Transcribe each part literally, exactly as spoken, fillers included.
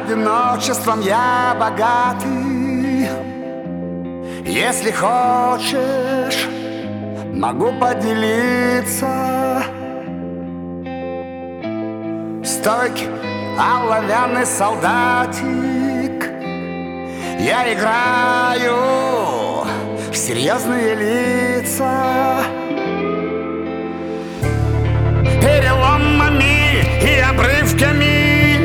Одиночеством я богатый. Если хочешь, могу поделиться. Стойкий оловянный солдатик, я играю в серьезные лица. Переломами и обрывками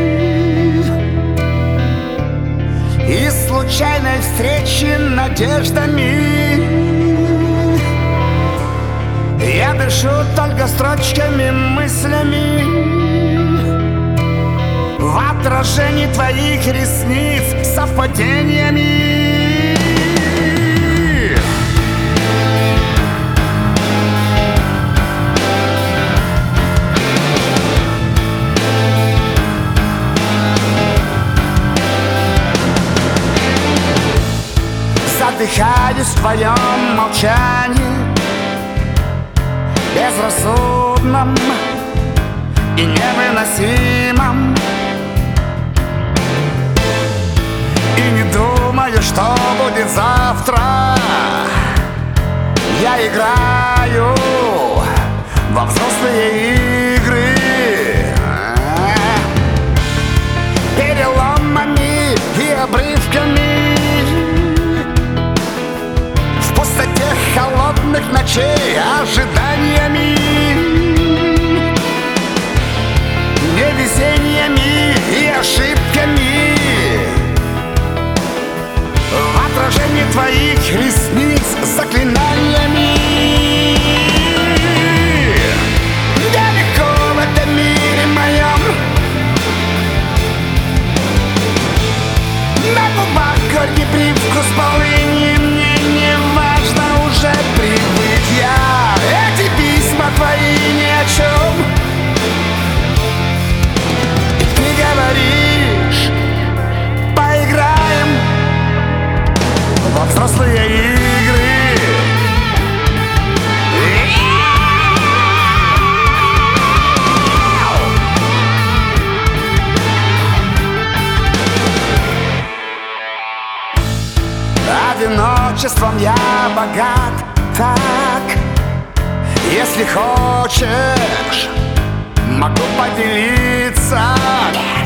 и случайной встречи надеждами я дышу только строчками, мыслями в отражении твоих ресниц, совпадениями. Задыхаюсь в твоем молчании, безрассудном и невыносимом, и не думаю, что будет завтра. Я играю во взрослые игры, переломами и обрывками в пустоте холодных ночей, ожиданиями, невезениями и ошибками в отражении твоих ресниц, заклинаниями. Далеко в этом мире моем, на губах горький привкус полыни. Мне не важно, уже привык я. Эти письма твои ни о чем. И ты говоришь, поиграем во взрослые игры. Одиночеством я богат так. Если хочешь, могу поделиться.